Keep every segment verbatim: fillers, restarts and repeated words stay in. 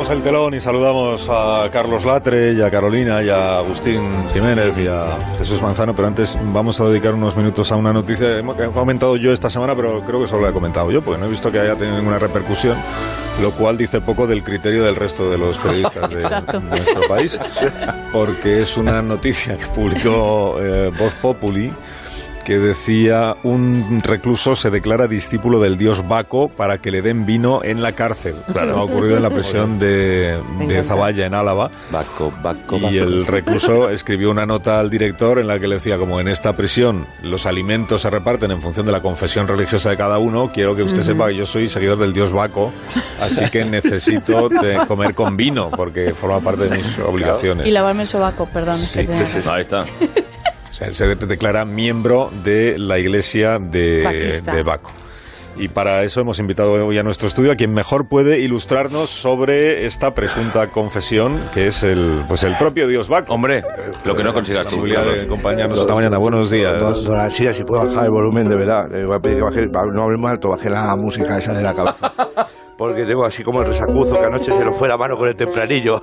Levantamos el telón y saludamos a Carlos Latre y a Carolina y a Agustín Jiménez y a Jesús Manzano, pero antes vamos a dedicar unos minutos a una noticia que he comentado yo esta semana, pero creo que solo la he comentado yo, porque no he visto que haya tenido ninguna repercusión, lo cual dice poco del criterio del resto de los periodistas de, de nuestro país, porque es una noticia que publicó eh, Voz Populi, que decía: un recluso se declara discípulo del dios Baco para que le den vino en la cárcel. Claro, ha ocurrido en la prisión de, de Zaballa, en Álava. Baco, Baco, Baco. Y el recluso escribió una nota al director en la que le decía: como en esta prisión los alimentos se reparten en función de la confesión religiosa de cada uno, quiero que usted uh-huh. sepa que yo soy seguidor del dios Baco, así que necesito de comer con vino, porque forma parte de mis obligaciones. Y lavarme el sobaco, perdón. Sí, es que sí, sí. Ahí está. O sea, él se declara miembro de la iglesia de, de Baco. Y para eso hemos invitado hoy a nuestro estudio a quien mejor puede ilustrarnos sobre esta presunta confesión, que es el pues el propio dios Baco. Hombre, lo que no consigas tú. La de acompañarnos esta mañana. Buenos días. Don, don Alsina, si puedo bajar el volumen, de verdad. Le voy a pedir que baje, no hable muy alto, baje la música esa de la cabeza. Porque tengo así como el resacuzo, que anoche se nos fue la mano con el tempranillo.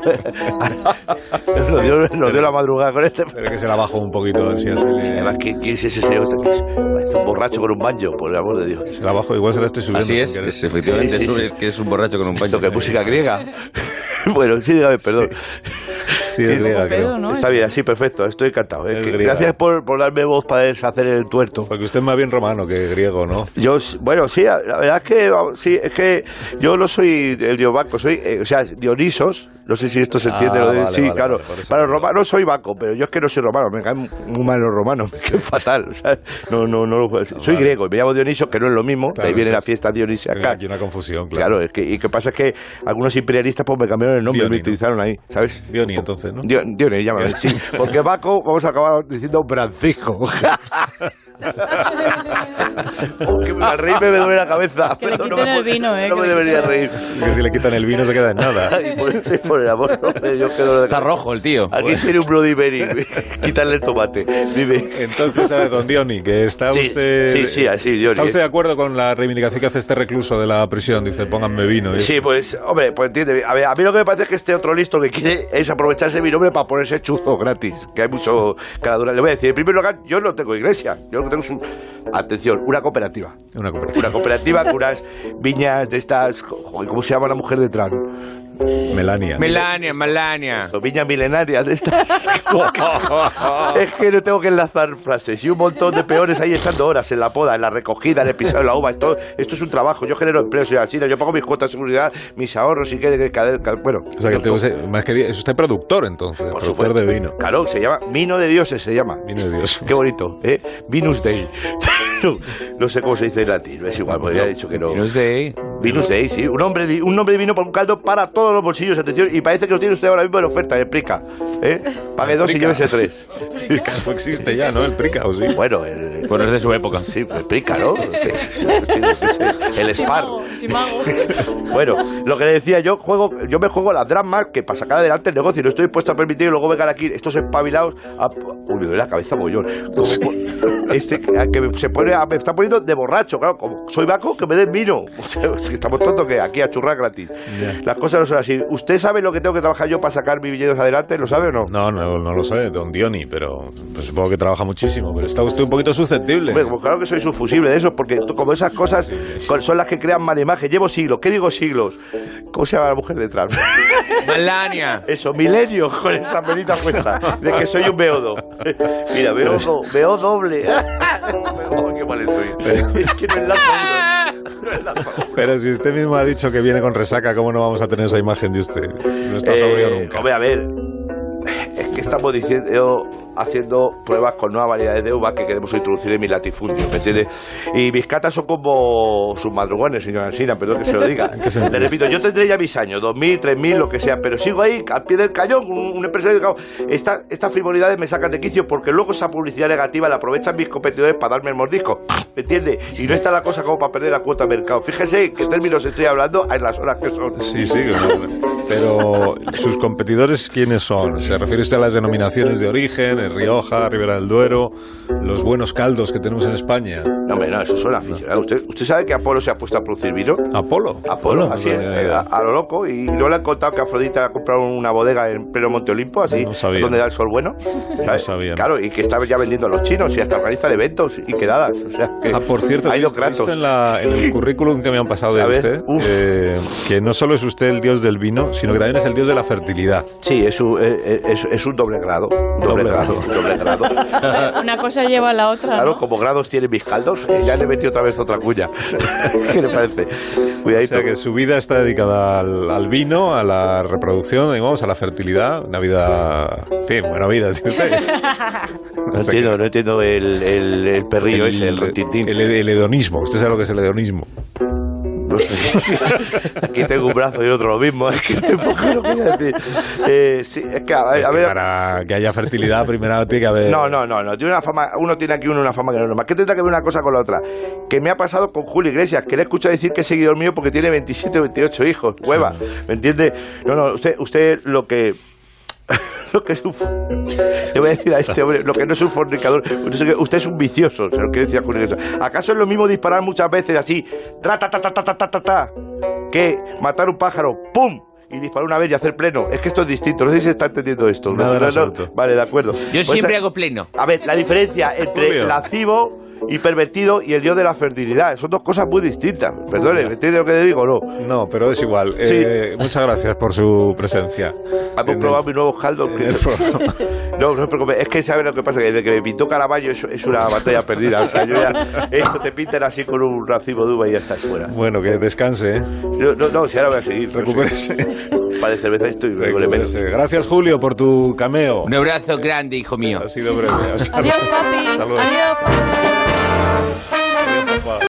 Lo dio, lo dio la madrugada con este. Pero que se la bajó un poquito. Así, así. Sí, además, ¿quién es ese señor? Parece un borracho con un banjo, por el amor de Dios. Se la bajó, igual se la estoy subiendo. Así es, es efectivamente, sí, sí, sí. Es que es un borracho con un banjo. ¿Esto qué música griega? Bueno, sí, dígame, perdón. Sí, es griega, creo. ¿no? Está bien, así, perfecto, estoy encantado. ¿eh? Que, gracias por, por darme voz para deshacer el tuerto. Porque usted es más bien romano que griego, ¿no? Yo, bueno, sí, la verdad es que, sí, es que yo no soy el dios Baco, soy, eh, o sea, Dionisos. No sé si esto se entiende. Ah, lo de, vale, sí, vale, claro. vale, para los romanos soy Baco, pero yo es que no soy romano. Me caen muy mal los romanos. Que es fatal. O sea, no, no, no lo puedo decir. Soy vale. griego y me llamo Dioniso, que no es lo mismo. Claro, de ahí viene la fiesta dionisiaca. Acá. Aquí una confusión, claro. Claro, es que, y que pasa es que algunos imperialistas pues me cambiaron el nombre, Dioni, me utilizaron ahí, ¿sabes? Dioni, entonces, ¿no? Dioni, Dioni llámame, sí. Porque Baco, vamos a acabar diciendo Francisco. Porque al reírme me duele la cabeza. Que le quiten no el vino, ¿eh? No me debería reír. Que si le quitan el vino se queda en nada. Y por, eso, por el amor de Dios, que dolor de Está rojo el tío. Aquí bueno. Tiene un Bloody Mary. Quítale el tomate. Dime. Entonces, ¿sabes, don Dioni? Que está sí, usted... Sí, sí, así, Dioni. ¿Está usted de acuerdo con la reivindicación que hace este recluso de la prisión? Dice, pónganme vino. Sí, pues, hombre, pues entiende. A ver, a mí lo que me parece es que este otro listo que quiere es aprovecharse de mi nombre para ponerse chuzo gratis. Que hay mucho caladura. Le voy a decir, en primer lugar, yo no tengo iglesia. Yo lo que tengo es un... Atención, una cooperativa. Una cooperativa. Una cooperativa con unas viñas de estas... ¿Cómo se llama la mujer de Tran? Melania. Melania, Melania. Son viñas milenarias de estas. Es que no tengo que enlazar frases. Y un montón de peores ahí echando horas en la poda, en la recogida, en el pisado de la uva. Esto, esto es un trabajo. Yo genero empleos y así. Yo pago mis cuotas de seguridad, mis ahorros y que... Bueno. O sea, que tengo, más que es usted productor, entonces. Por productor supuesto. de vino. Claro, se llama Vino de Dioses, se llama. Vino de Dios. Qué bonito, ¿eh? Vinus Dei. No, no sé cómo se dice en latín. Es igual, podría haber dicho que no. Vinus Dei. Vinus Dei, sí. Un nombre, de, un nombre divino por un caldo para todos los bolsillos. Atención, y parece que lo tiene usted ahora mismo en oferta. Explica. ¿Eh? Pague dos y llévese tres. Explica, no existe ya, ¿no? Explica, ¿o sí? Bueno, el, bueno, es de su época. Sí, explica, ¿no? El Spar. Bueno, lo que le decía, yo juego, yo me juego las dramas que para sacar adelante el negocio. No estoy dispuesto a permitir que luego vengan aquí estos espabilados a... Uy, me duele la cabeza mogollón. Este que se pone a, me está poniendo de borracho, claro, como soy Baco, que me den vino. Estamos tontos que aquí a churrar gratis. Yeah. Las cosas no son así. ¿Usted sabe lo que tengo que trabajar yo para sacar mis viñedos adelante? ¿Lo sabe o no? No, no, no lo sabe, don Dioni, pero pues supongo que trabaja muchísimo, pero está usted un poquito susceptible. Hombre, como claro que soy subfusible de eso, porque como esas cosas son las que crean mala imagen. Llevo siglos, ¿qué digo siglos? ¿Cómo se llama la mujer detrás? Melania. Eso, milenios con esa pelita puesta, de que soy un beodo. Mira, beodo, veo doble. Oh, qué mal estoy. Es que no enlazo uno. No enlazo uno. Pero si usted mismo ha dicho que viene con resaca, ¿cómo no vamos a tener esa imagen de usted? No está sobrio eh, nunca. Hombre, a ver, es que estamos diciendo, haciendo pruebas con nuevas variedades de uva que queremos introducir en mi latifundio, ¿me entiendes? Y mis catas son como sus madrugones, señora Alsina, perdón que se lo diga. Le repito, yo tendré ya mis años, dos mil, tres mil, lo que sea, pero sigo ahí al pie del cañón, un, un empresario. Esta, estas frivolidades me sacan de quicio porque luego esa publicidad negativa la aprovechan mis competidores para darme el mordisco, ¿me entiende? Y no está la cosa como para perder la cuota de mercado. Fíjese en qué términos estoy hablando en las horas que son. Sí, sí, claro. Pero sus competidores, ¿quiénes son? ¿Se refiere usted a las denominaciones de origen, el Rioja, Ribera del Duero, los buenos caldos que tenemos en España? No, hombre, no, eso son aficionados. ¿Usted, ¿Usted sabe que Apolo se ha puesto a producir vino? ¿Apolo? Apolo, así, no eh, a, a lo loco. Y no le han contado que Afrodita ha comprado una bodega en pleno Monte Olimpo, así, no sabía. donde da el sol bueno. ¿Sabes? No sabía. Claro, y que está ya vendiendo a los chinos y hasta organizan eventos y quedadas. O sea, que Ah, por cierto, ha ido ¿viste Kratos. en, la, en el currículum que me han pasado de A ver, usted? uf. Eh, que no solo es usted el dios del vino, sino que también es el dios de la fertilidad. Sí, es un, es, es, es un doble grado. Un doble, Doble grado. grado. Un doble grado. Una cosa lleva a la otra, Claro, ¿no? como grados tienen mis caldos, eh, ya le metí otra vez otra cuña. ¿Qué le parece? O Cuidadito. sea que su vida está dedicada al, al vino, a la reproducción, digamos, a la fertilidad, una vida, en fin, buena vida tiene usted. No entiendo, no entiendo el, el, el perrillo ese, el retintín. El, el hedonismo, usted sabe lo que es el hedonismo. No sé. Aquí tengo un brazo y el otro lo mismo. Es que estoy un poco lo que quiero decir. Eh, sí, es que, a, Es a que ver. para que haya fertilidad, primero tiene que haber... No, no, no, no. Tiene una fama, uno tiene aquí uno una fama que no es normal. ¿Qué tendrá que ver una cosa con la otra? Que me ha pasado con Julio Iglesias, que le he escuchado decir que es seguidor mío porque tiene veintisiete o veintiocho hijos. Hueva. ¿Me entiende? No, no, usted, usted lo que. Lo que es un... Le voy a decir a este hombre, lo que no es un fornicador, usted es un vicioso, se lo que decía Julio Iglesias. ¿Acaso es lo mismo disparar muchas veces así, tra, ta, ta, ta, ta, ta, ta, ta, que matar un pájaro, ¡pum!, y disparar una vez y hacer pleno? Es que esto es distinto, no sé si se está entendiendo esto. Nada No, en no, absoluto. no. Vale, de acuerdo. Yo Pues, siempre a, hago pleno. a ver, la diferencia entre Julio. lascivo y pervertido y el dios de la fertilidad son dos cosas muy distintas. Perdone, ¿me entiende lo que le digo o no? No, pero es igual. Sí. Eh, muchas gracias por su presencia. Hemos En probado el- mis nuevos caldos. en que- el programa. No, no se preocupe, es que sabe lo que pasa, que desde que me pintó Caravaggio es, es una batalla perdida. O sea, yo ya, esto te pintan así con un racimo de uva y ya estás fuera. Bueno, que descanse, ¿eh? No, no, no, si ahora voy a seguir. Recupérese. Para de cerveza esto y luego le menos. Recupérese. Gracias, Julio, por tu cameo. Un abrazo grande, hijo mío. Ha sido breve. Hasta Adiós, luego. papi. Hasta luego. Adiós.